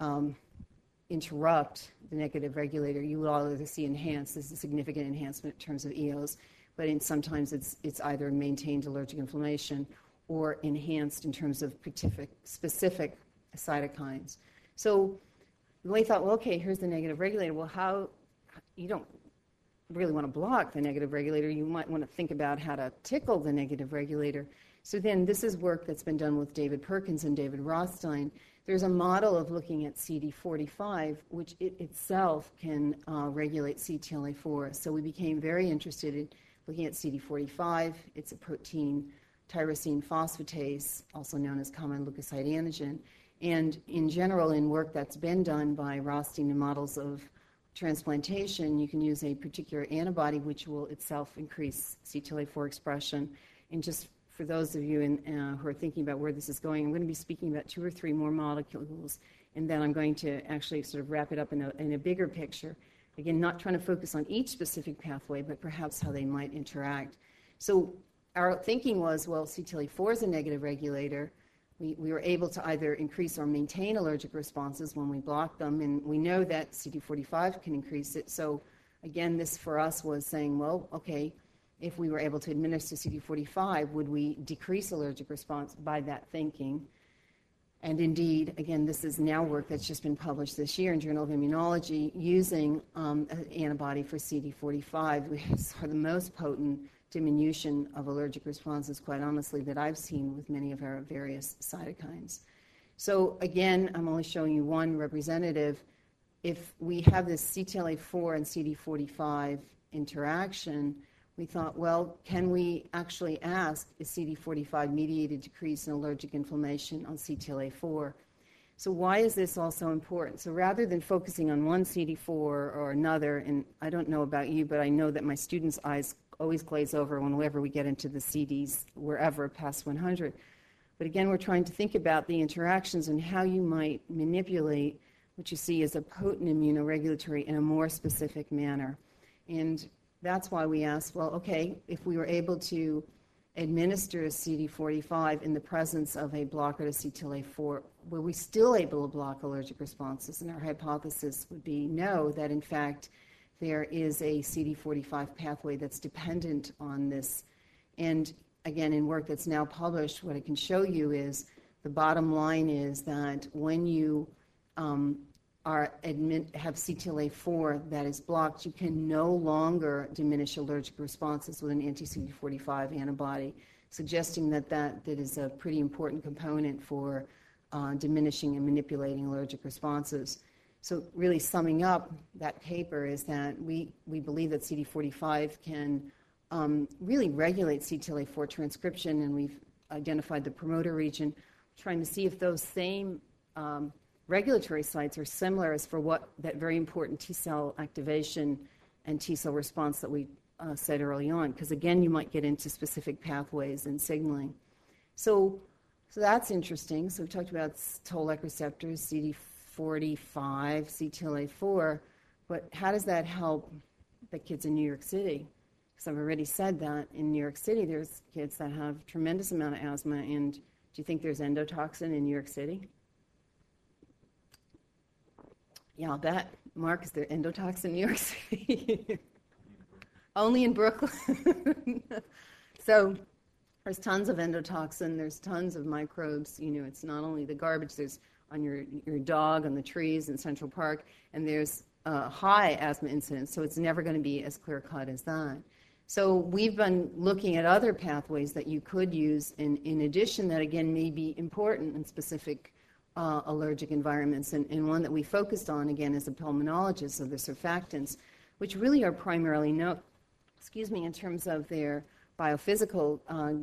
interrupt the negative regulator, you will either see enhanced, this is a significant enhancement in terms of EOs, but sometimes it's either maintained allergic inflammation or enhanced in terms of specific cytokines. So we thought, well, okay, here's the negative regulator. Well, how you don't really want to block the negative regulator. You might want to think about how to tickle the negative regulator. So then this is work that's been done with David Perkins and David Rothstein. There's a model of looking at CD45, which it itself can regulate CTLA-4. So we became very interested in looking at CD45. It's a protein, tyrosine phosphatase, also known as common leukocyte antigen. And in general, in work that's been done by Rothstein in models of transplantation, you can use a particular antibody which will itself increase CTLA-4 expression. And just for those of you who are thinking about where this is going, I'm going to be speaking about 2 or 3 more molecules, and then I'm going to actually sort of wrap it up in a bigger picture. Again, not trying to focus on each specific pathway, but perhaps how they might interact. So our thinking was, well, CTLA-4 is a negative regulator. We were able to either increase or maintain allergic responses when we block them, and we know that CD45 can increase it. So again, this for us was saying, well, okay, if we were able to administer CD45, would we decrease allergic response by that thinking? And indeed, again, this is now work that's just been published this year in Journal of Immunology using an antibody for CD45. We saw the most potent diminution of allergic responses, quite honestly, that I've seen with many of our various cytokines. So again, I'm only showing you one representative. If we have this CTLA-4 and CD45 interaction, we thought, well, can we actually ask, is CD45-mediated decrease in allergic inflammation on CTLA-4? So why is this also important? So rather than focusing on one CD4 or another, and I don't know about you, but I know that my students' eyes always glaze over whenever we get into the CDs, wherever past 100. But again, we're trying to think about the interactions and how you might manipulate what you see as a potent immunoregulatory in a more specific manner. And that's why we asked, well, okay, if we were able to administer CD45 in the presence of a blocker to CTLA-4, were we still able to block allergic responses? And our hypothesis would be no, that in fact there is a CD45 pathway that's dependent on this. And again, in work that's now published, what I can show you is the bottom line is that when you have CTLA-4 that is blocked, you can no longer diminish allergic responses with an anti-CD45 antibody, suggesting that is a pretty important component for diminishing and manipulating allergic responses. So really summing up that paper is that we believe that CD45 can really regulate CTLA-4 transcription, and we've identified the promoter region, trying to see if those same regulatory sites are similar as for what that very important T-cell activation and T-cell response that we said early on, because again, you might get into specific pathways and signaling. So that's interesting. So we talked about toll-like receptors, CD45, CTLA-4, but how does that help the kids in New York City? Because I've already said that in New York City, there's kids that have a tremendous amount of asthma, and do you think there's endotoxin in New York City? Yeah, I'll bet. Mark, is there endotoxin in New York City? Only in Brooklyn. So there's tons of endotoxin. There's tons of microbes. You know, it's not only the garbage. There's on your dog, on the trees in Central Park, and there's high asthma incidence, so it's never going to be as clear-cut as that. So we've been looking at other pathways that you could use in addition that, again, may be important in specific allergic environments, and one that we focused on, again, as a pulmonologist, of the surfactants, which really are primarily known, in terms of their biophysical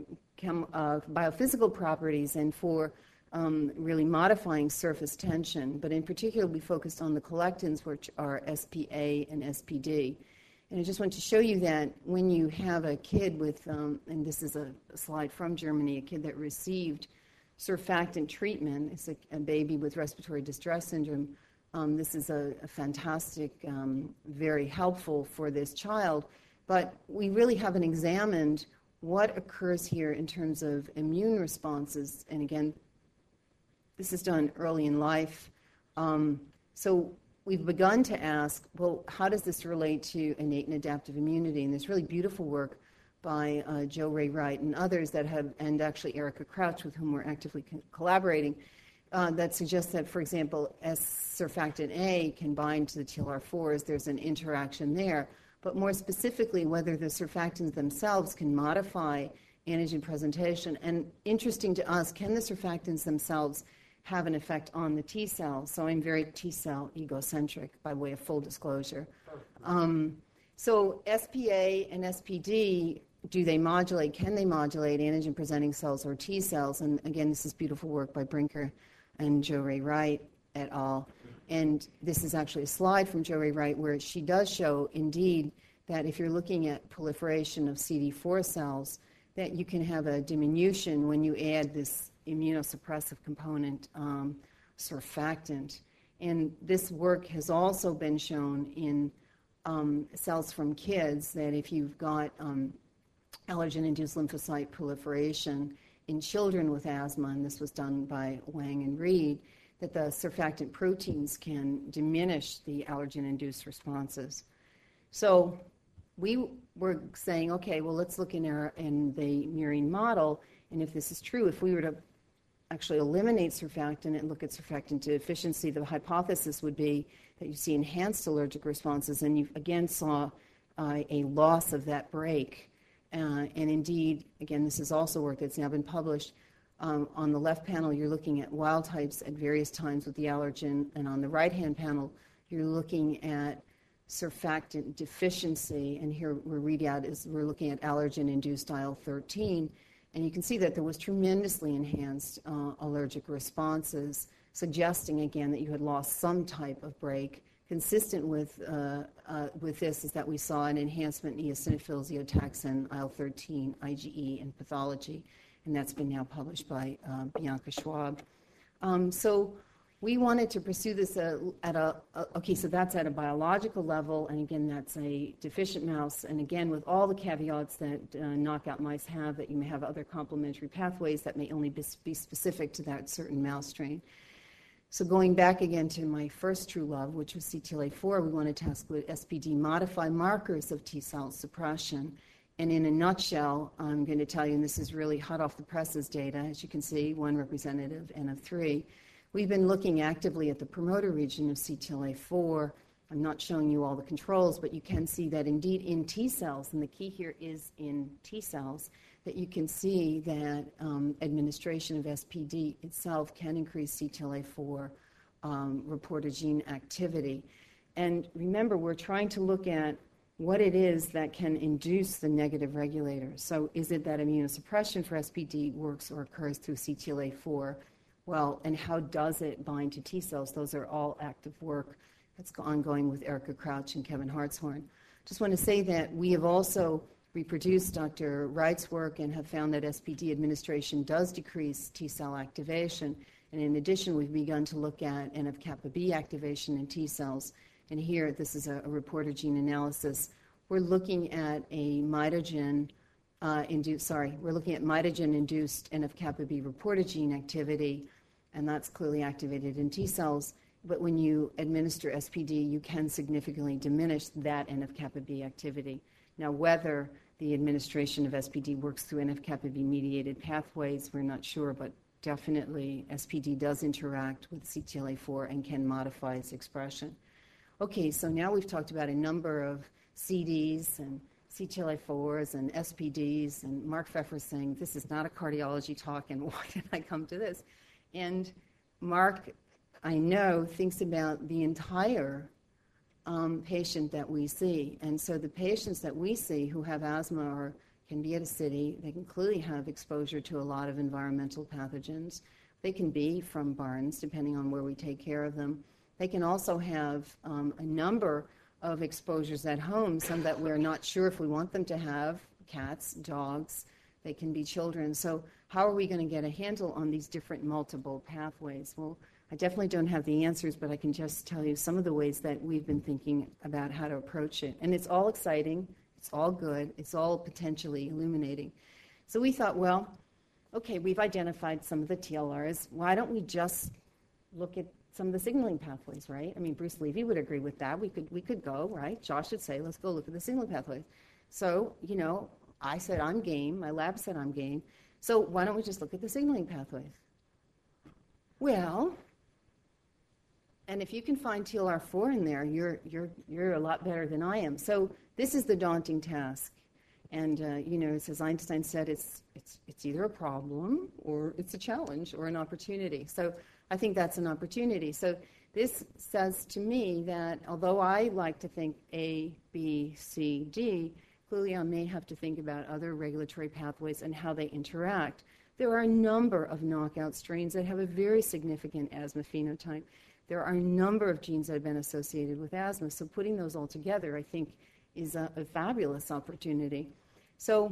properties and for really modifying surface tension. But in particular, we focused on the collectins, which are SPA and SPD. And I just want to show you that when you have a kid with, and this is a slide from Germany, a kid that received surfactant treatment, it's a baby with respiratory distress syndrome. This is a fantastic, very helpful for this child. But we really haven't examined what occurs here in terms of immune responses. And again, this is done early in life. So we've begun to ask, well, how does this relate to innate and adaptive immunity? And there's really beautiful work by Joe Ray Wright and others that have, and actually Erica Crouch, with whom we're actively collaborating, that suggests that, for example, surfactant A can bind to the TLR4s. There's an interaction there. But more specifically, whether the surfactants themselves can modify antigen presentation. And interesting to us, can the surfactants themselves have an effect on the T cell? So I'm very T cell egocentric, by way of full disclosure. So SPA and SPD, do they modulate? Can they modulate antigen presenting cells or T cells? And again, this is beautiful work by Brinker and Jo Ray Wright et al. And this is actually a slide from Jo Ray Wright where she does show, indeed, that if you're looking at proliferation of CD4 cells, that you can have a diminution when you add this immunosuppressive component, surfactant. And this work has also been shown in cells from kids, that if you've got allergen-induced lymphocyte proliferation in children with asthma, and this was done by Wang and Reed, that the surfactant proteins can diminish the allergen-induced responses. So we were saying, okay, well, let's look in the murine model, and if this is true, if we were to actually eliminate surfactant and look at surfactant deficiency, the hypothesis would be that you see enhanced allergic responses, and you again saw a loss of that break. And indeed, again, this is also work that's now been published. On the left panel, you're looking at wild types at various times with the allergen, and on the right-hand panel, you're looking at surfactant deficiency, and here we're looking at allergen-induced IL-13, and you can see that there was tremendously enhanced allergic responses, suggesting again that you had lost some type of break. Consistent with this is that we saw an enhancement in eosinophils, eotaxin, IL-13, IgE, and pathology, and that's been now published by Bianca Schwab. So we wanted to pursue this so that's at a biological level, and again, that's a deficient mouse, and again, with all the caveats that knockout mice have, that you may have other complementary pathways that may only be specific to that certain mouse strain. So going back again to my first true love, which was CTLA-4, we wanted to exclude SPD modify markers of T-cell suppression. And in a nutshell, I'm going to tell you, and this is really hot off the presses data, as you can see, one representative, N of 3. We've been looking actively at the promoter region of CTLA-4. I'm not showing you all the controls, but you can see that indeed in T cells, and the key here is in T cells, that you can see that administration of SPD itself can increase CTLA-4 reporter gene activity. And remember, we're trying to look at what it is that can induce the negative regulators. So is it that immunosuppression for SPD works or occurs through CTLA-4? Well, and how does it bind to T cells? Those are all active work that's ongoing with Erica Crouch and Kevin Hartshorn. Just want to say that we have also reproduced Dr. Wright's work and have found that SPD administration does decrease T cell activation. And in addition, we've begun to look at NF-kappa B activation in T cells. And here, this is a reporter gene analysis. We're looking at a mitogen mitogen-induced NF-kappa B reporter gene activity, and that's clearly activated in T cells. But when you administer SPD, you can significantly diminish that NF-kappa B activity. Now, whether the administration of SPD works through NF-kappa B mediated pathways, we're not sure, but definitely SPD does interact with CTLA-4 and can modify its expression. Okay, so now we've talked about a number of CDs and CTLA-4s and SPDs, and Mark Pfeffer saying, this is not a cardiology talk, and why did I come to this? And Mark, I know, thinks about the entire patient that we see. And so the patients that we see who have asthma can be at a city. They can clearly have exposure to a lot of environmental pathogens. They can be from barns, depending on where we take care of them. They can also have a number of exposures at home, some that we're not sure if we want them to have, cats, dogs. They can be children. So how are we going to get a handle on these different multiple pathways? Well, I definitely don't have the answers, but I can just tell you some of the ways that we've been thinking about how to approach it. And it's all exciting. It's all good. It's all potentially illuminating. So we thought, well, okay, we've identified some of the TLRs. Why don't we just look at some of the signaling pathways, right? I mean, Bruce Levy would agree with that. We could go, right? Josh would say, let's go look at the signaling pathways. So, I said I'm game. My lab said I'm game. So why don't we just look at the signaling pathways? Well, and if you can find TLR4 in there, you're a lot better than I am. So this is the daunting task. And, as Einstein said, it's either a problem or it's a challenge or an opportunity. So I think that's an opportunity. So this says to me that although I like to think A, B, C, D, clearly I may have to think about other regulatory pathways and how they interact. There are a number of knockout strains that have a very significant asthma phenotype. There are a number of genes that have been associated with asthma, so putting those all together, I think, is a fabulous opportunity. So,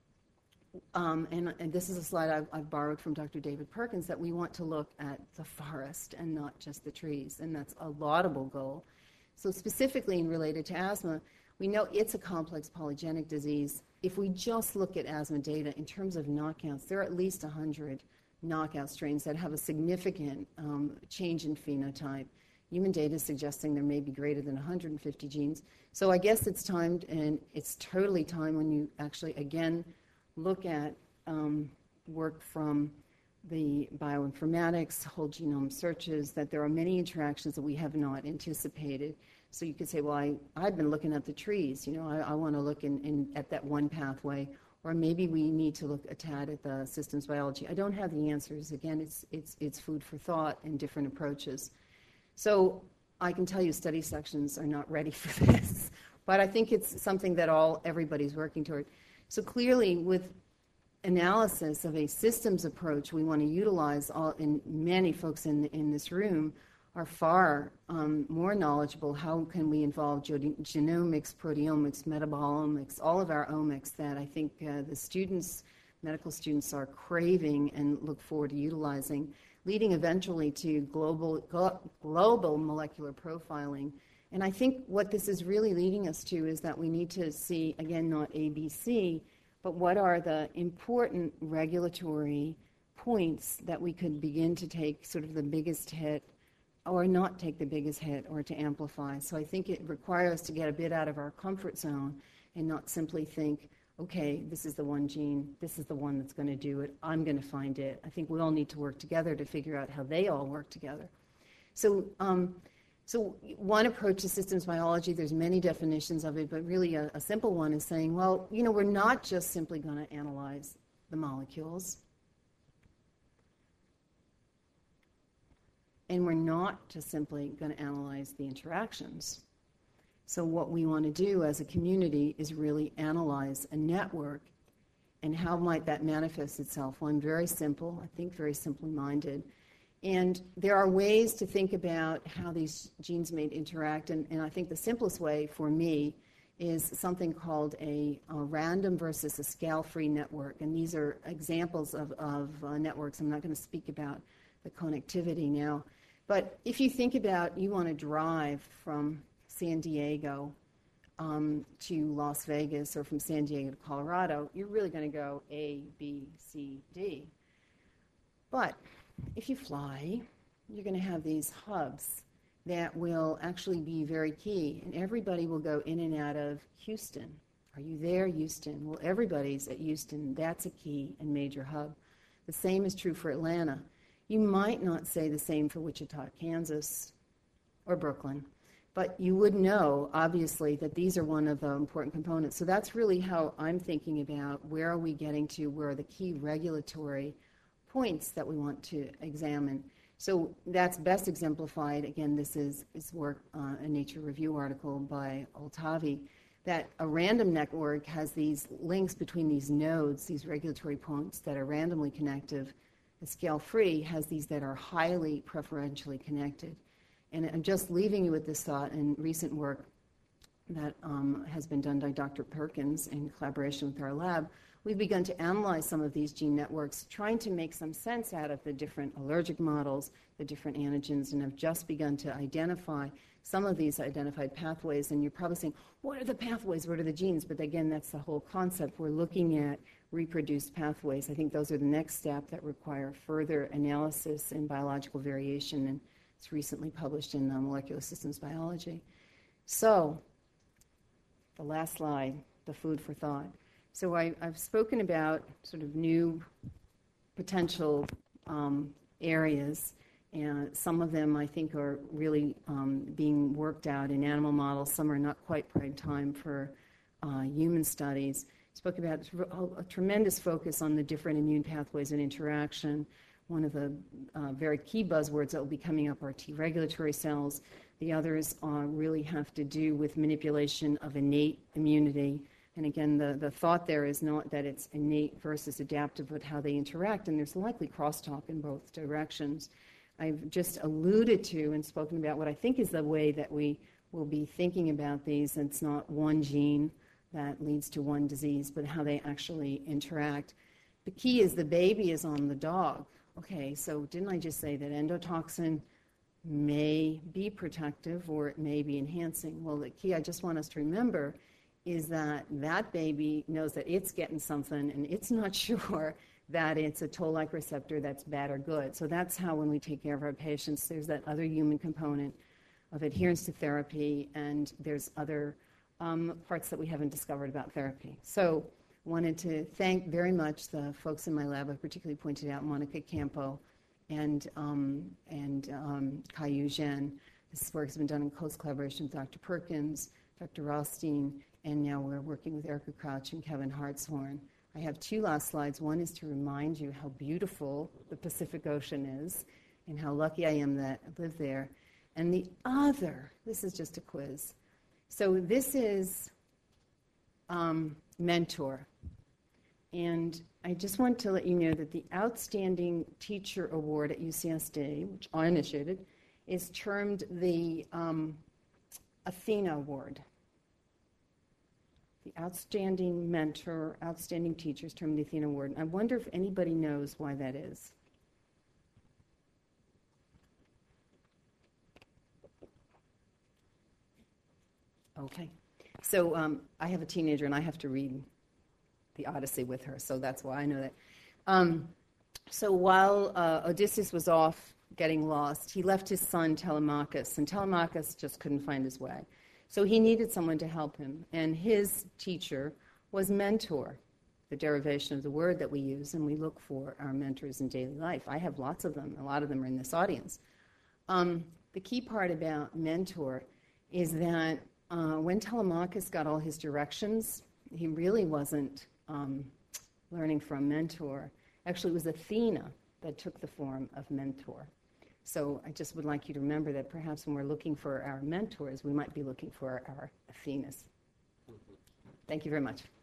and this is a slide I've borrowed from Dr. David Perkins, that we want to look at the forest and not just the trees, and that's a laudable goal. So specifically and related to asthma, we know it's a complex polygenic disease. If we just look at asthma data in terms of knockouts, there are at least 100 knockout strains that have a significant change in phenotype. Human data is suggesting there may be greater than 150 genes. So I guess it's time, and it's totally time when you actually, again, look at work from the bioinformatics, whole genome searches, that there are many interactions that we have not anticipated. So you could say, well, I've been looking at the trees. I want to look at that one pathway. Or maybe we need to look a tad at the systems biology. I don't have the answers. Again, it's food for thought and different approaches. So I can tell you study sections are not ready for this. But I think it's something that everybody's working toward. So clearly, with analysis of a systems approach, we want to utilize and many folks in this room are far more knowledgeable. How can we involve genomics, proteomics, metabolomics, all of our omics that I think the students, medical students, are craving and look forward to utilizing, leading eventually to global molecular profiling. And I think what this is really leading us to is that we need to see, again, not ABC, but what are the important regulatory points that we could begin to take sort of the biggest hit or not take the biggest hit or to amplify. So I think it requires us to get a bit out of our comfort zone and not simply think, okay, this is the one gene, this is the one that's going to do it, I'm going to find it. I think we all need to work together to figure out how they all work together. So one approach to systems biology, there's many definitions of it, but really a simple one is saying, well, we're not just simply going to analyze the molecules, and we're not just simply going to analyze the interactions. So what we want to do as a community is really analyze a network, and how might that manifest itself? One, very simple, I think very simply minded. And there are ways to think about how these genes may interact, and I think the simplest way for me is something called a random versus a scale-free network. And these are examples of networks. I'm not going to speak about the connectivity now. But if you think about, you want to drive from San Diego to Las Vegas, or from San Diego to Colorado, you're really going to go A, B, C, D. But if you fly, you're going to have these hubs that will actually be very key, and everybody will go in and out of Houston. Are you there, Houston? Well, everybody's at Houston. That's a key and major hub. The same is true for Atlanta. You might not say the same for Wichita, Kansas, or Brooklyn, but you would know, obviously, that these are one of the important components. So that's really how I'm thinking about where are we getting to, where are the key regulatory points that we want to examine. So that's best exemplified, again, this is work, a Nature Review article by Oltavi, that a random network has these links between these nodes, these regulatory points that are randomly connective. The scale-free has these that are highly preferentially connected. And I'm just leaving you with this thought, and recent work that has been done by Dr. Perkins in collaboration with our lab. We've begun to analyze some of these gene networks, trying to make some sense out of the different allergic models, the different antigens, and have just begun to identify some of these identified pathways. And you're probably saying, what are the pathways? What are the genes? But again, that's the whole concept. We're looking at reproduced pathways. I think those are the next step that require further analysis in biological variation, and it's recently published in Molecular Systems Biology. So, the last slide, the food for thought. So I've spoken about sort of new potential areas, and some of them I think are really being worked out in animal models. Some are not quite prime time for human studies. Spoke about a tremendous focus on the different immune pathways and interaction. One of the very key buzzwords that will be coming up are T regulatory cells. The others really have to do with manipulation of innate immunity. And again, the thought there is not that it's innate versus adaptive, but how they interact, and there's likely crosstalk in both directions. I've just alluded to and spoken about what I think is the way that we will be thinking about these. It's not one gene that leads to one disease, but how they actually interact. The key is the baby is on the dog. Okay, so didn't I just say that endotoxin may be protective or it may be enhancing? Well, the key I just want us to remember is that that baby knows that it's getting something and it's not sure that it's a toll-like receptor that's bad or good. So that's how when we take care of our patients, there's that other human component of adherence to therapy, and there's other parts that we haven't discovered about therapy. So wanted to thank very much the folks in my lab. I particularly pointed out Monica Campo and Kai-Yu Zhen. This work has been done in close collaboration with Dr. Perkins, Dr. Rothstein, and now we're working with Erica Crouch and Kevin Hartshorn. I have two last slides. One is to remind you how beautiful the Pacific Ocean is and how lucky I am that I live there. And the other, this is just a quiz. So this is Mentor. And I just want to let you know that the Outstanding Teacher Award at UCSD, which I initiated, is termed the Athena Award. The Outstanding Mentor, Outstanding Teachers termed the Athena Award. I wonder if anybody knows why that is. Okay. So I have a teenager and I have to read the Odyssey with her, so that's why I know that. So while Odysseus was off getting lost, he left his son Telemachus, and Telemachus just couldn't find his way. So he needed someone to help him, and his teacher was Mentor, the derivation of the word that we use, and we look for our mentors in daily life. I have lots of them. A lot of them are in this audience. The key part about Mentor is that when Telemachus got all his directions, he really wasn't learning from Mentor. Actually, it was Athena that took the form of Mentor. So I just would like you to remember that perhaps when we're looking for our mentors, we might be looking for our Athenas. Thank you very much.